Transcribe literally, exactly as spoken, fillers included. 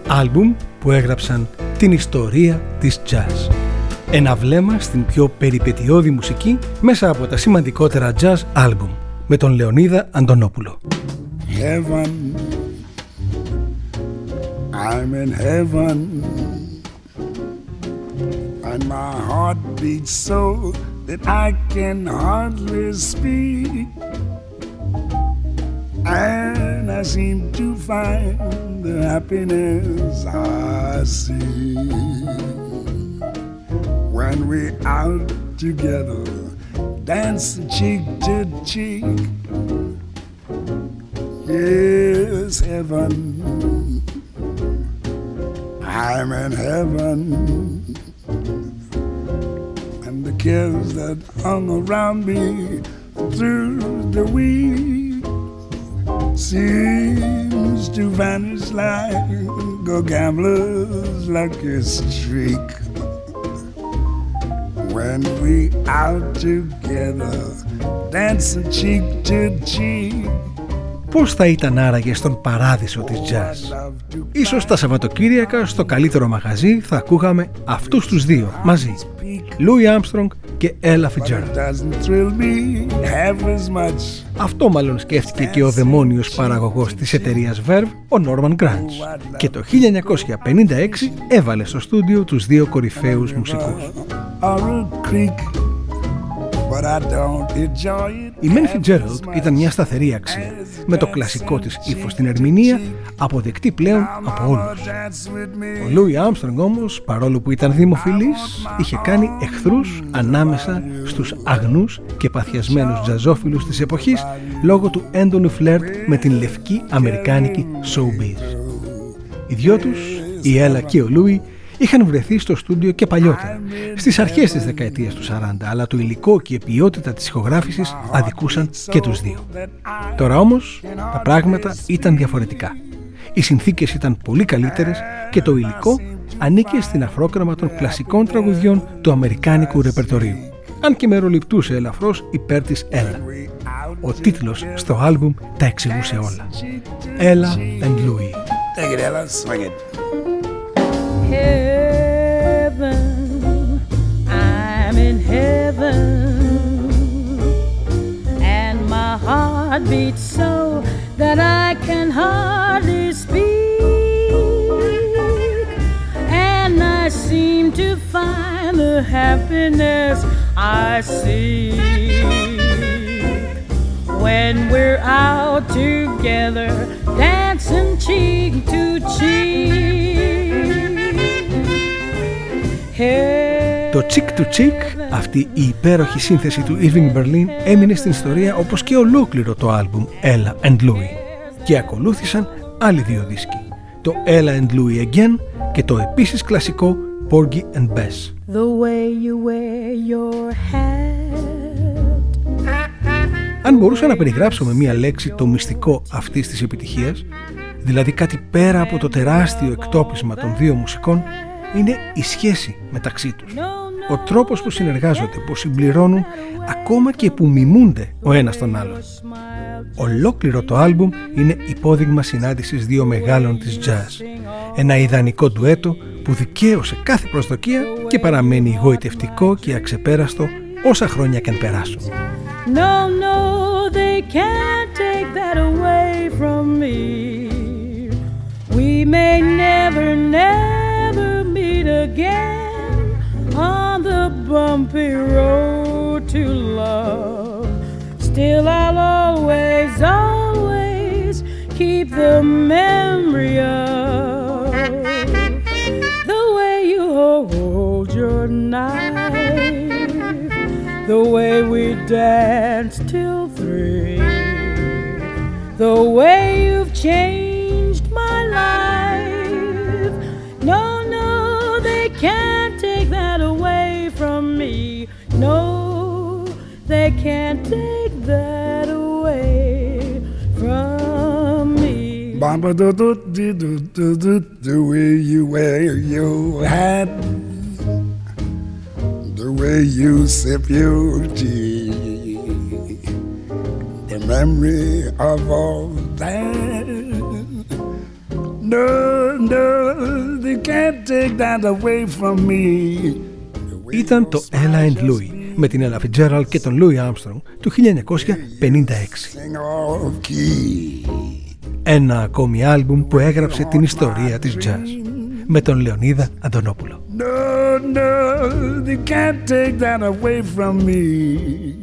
άλμπουμ που έγραψαν την ιστορία της jazz. Ένα βλέμμα στην πιο περιπετειώδη μουσική μέσα από τα σημαντικότερα jazz άλμπουμ με τον Λεωνίδα Αντωνόπουλο. Heaven, I'm in heaven, and my heart beats so that I can hardly speak, and I seem to find the happiness I see when we're out together, dancing cheek to cheek. Yes, heaven, I'm in heaven, and the cares that hung around me through the week seems to vanish like a gambler's lucky streak. When we out together, dancing cheek to cheek. Πώς θα ήταν άραγε στον παράδεισο της jazz? Ίσως τα Σαββατοκύριακα στο καλύτερο μαγαζί θα ακούγαμε αυτούς τους δύο μαζί, Louis Armstrong και Ella Fitzgerald. Αυτό μάλλον σκέφτηκε και ο δαιμόνιος παραγωγός της εταιρείας Verve, ο Norman Granz, και το χίλια εννιακόσια πενήντα έξι έβαλε στο στούντιο τους δύο κορυφαίους μουσικούς. Η Mel Fitzgerald ήταν μια σταθερή αξία, με το κλασικό της ύφος στην ερμηνεία, αποδεκτή πλέον από όλους. Ο Louis Armstrong όμως, παρόλο που ήταν δημοφιλής, είχε κάνει εχθρούς ανάμεσα στους αγνούς και παθιασμένους τζαζόφιλους της εποχής λόγω του έντονου φλερτ με την λευκή αμερικάνικη showbiz. Οι δυο τους, η Ella και ο Louis, είχαν βρεθεί στο στούντιο και παλιότερα, στις αρχές της δεκαετίας του σαράντα, αλλά το υλικό και η ποιότητα της ηχογράφησης αδικούσαν και τους δύο. Τώρα όμως τα πράγματα ήταν διαφορετικά. Οι συνθήκες ήταν πολύ καλύτερες και το υλικό ανήκε στην αφρόκραμα των κλασικών τραγουδιών του αμερικάνικου ρεπερτορίου, αν και μεροληπτούσε ελαφρώς υπέρ της Ella. Ο τίτλος στο άλμπουμ τα εξηγούσε όλα. Ella and Louis. Take it, Ella, swing it. Heaven, I'm in heaven, and my heart beats so that I can hardly speak, and I seem to find the happiness I seek when we're out together, dancing cheek to cheek. Το Chick to Chick, αυτή η υπέροχη σύνθεση του Irving Berlin, έμεινε στην ιστορία όπως και ολόκληρο το άλμπουμ Ella and Louis. Και ακολούθησαν άλλοι δύο δίσκοι, το Ella and Louis Again και το επίσης κλασικό Porgy and Bess. The way you wear your hat. Αν μπορούσα να περιγράψω με μία λέξη το μυστικό αυτής της επιτυχίας, δηλαδή κάτι πέρα από το τεράστιο εκτόπισμα των δύο μουσικών, είναι η σχέση μεταξύ τους. Ο τρόπος που συνεργάζονται, που συμπληρώνουν, ακόμα και που μιμούνται ο ένας τον άλλον. Ολόκληρο το άλμπουμ είναι υπόδειγμα συνάντησης δύο μεγάλων της jazz. Ένα ιδανικό ντουέτο που δικαίωσε κάθε προσδοκία και παραμένει γοητευτικό και αξεπέραστο όσα χρόνια και αν περάσουν. No, no, they can't take that away from me. We may never, never meet again on the bumpy road to love. Still I'll always, always keep the memory of the way you hold your knife, the way we danced till three, the way you've changed my life. No, no, they can't take that away from me. No, they can't take that away from me. Bamba do do do do do do, the way you wear your hat, the way you sip your tea, the memory of all that. No, no, they can't take that away from me. Ήταν το Ella and Louie με την Ella Fitzgerald και τον Louis Armstrong του χίλια εννιακόσια πενήντα έξι. Ένα ακόμη άλμπουμ που έγραψε την ιστορία της jazz με τον Λεωνίδα Αντωνόπουλο. No, no, they can't take that away from me.